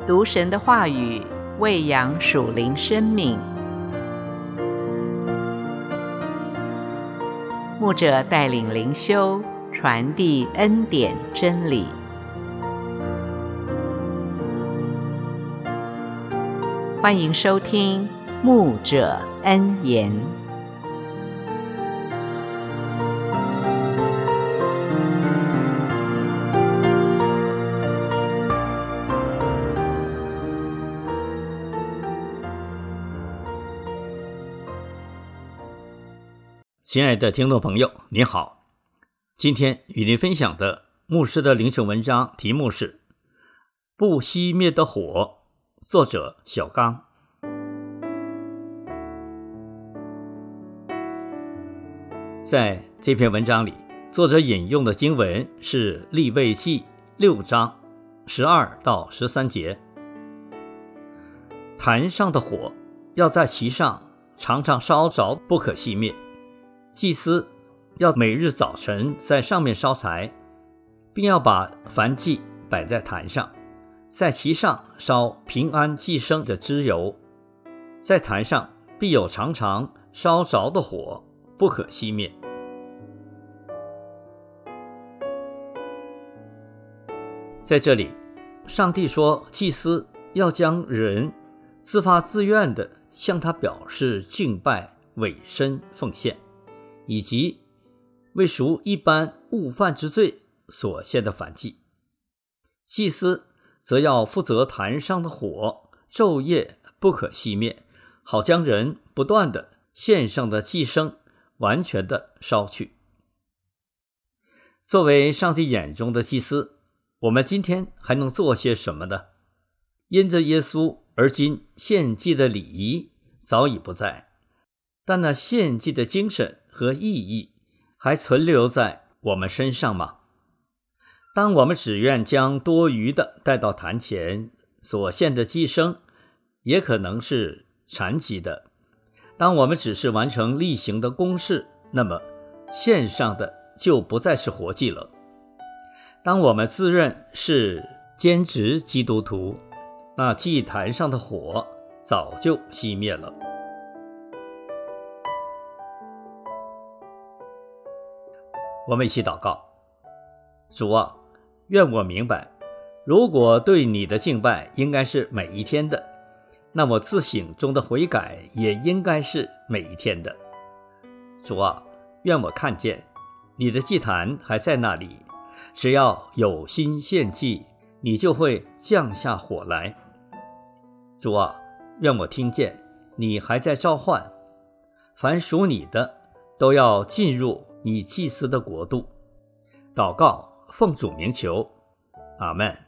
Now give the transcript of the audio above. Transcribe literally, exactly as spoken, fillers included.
读神的话语，喂养属灵生命。牧者带领灵修，传递恩典真理。欢迎收听牧者恩言。 亲爱的听众朋友，你好，今天与您分享的牧师的灵修文章题目是不熄灭的火，作者小刚。在这篇文章里，作者引用的经文是利未记六章十二到十三节。坛上的火要在其上常常烧着，不可熄灭。祭司要每日早晨在上面烧柴，并要把燔祭摆在坛上，在其上烧平安祭牲的脂油，在坛上必有常常烧着的火，不可熄灭。在这里，上帝说祭司要将人自发自愿地向他表示敬拜、委身奉献，以及为赎一般误犯之罪所献的燔祭。祭司则要负责坛上的火，昼夜不可熄灭，好将人不断的献上的祭牲完全的烧去。作为上帝眼中的祭司，我们今天还能做些什么呢？因着耶稣，而今献祭的礼仪早已不在，但那献祭的精神和意义还存留在我们身上吗？当我们只愿将多余的带到坛前，所献的祭牲也可能是残疾的。当我们只是完成例行的公事，那么献上的就不再是活祭了。当我们自认是兼职基督徒，那祭坛上的火早就熄灭了。我们一起祷告。主啊，愿我明白，如果对你的敬拜应该是每一天的，那我自省中的悔改也应该是每一天的。主啊，愿我看见你的祭坛还在那里，只要有心献祭，你就会降下火来。主啊，愿我听见你还在召唤，凡属你的都要进入你祭司的国度。祷告奉主名求，阿们。